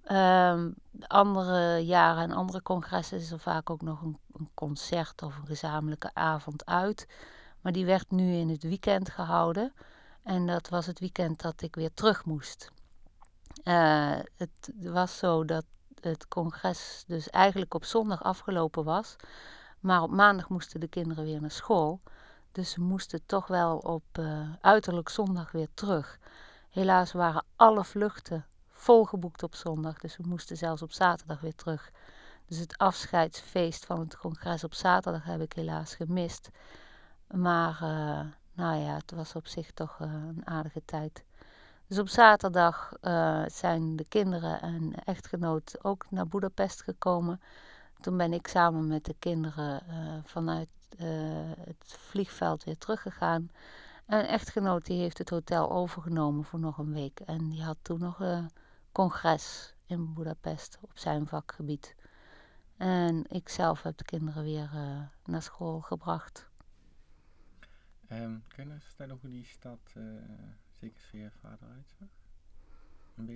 Andere jaren en andere congressen is er vaak ook nog een concert of een gezamenlijke avond uit. Maar die werd nu in het weekend gehouden. En dat was het weekend dat ik weer terug moest. Het was zo dat het congres dus eigenlijk op zondag afgelopen was. Maar op maandag moesten de kinderen weer naar school. Dus ze moesten toch wel op uiterlijk zondag weer terug. Helaas waren alle vluchten volgeboekt op zondag. Dus we moesten zelfs op zaterdag weer terug. Dus het afscheidsfeest van het congres op zaterdag heb ik helaas gemist. Maar nou ja, het was op zich toch een aardige tijd. Dus op zaterdag zijn de kinderen en echtgenoot ook naar Boedapest gekomen. Toen ben ik samen met de kinderen vanuit het vliegveld weer teruggegaan. En een echtgenoot die heeft het hotel overgenomen voor nog een week. En die had toen nog een congres in Boedapest op zijn vakgebied. En ik zelf heb de kinderen weer naar school gebracht. Kun je nou eens vertellen hoe die stad, zeker voor je vader, uitzag?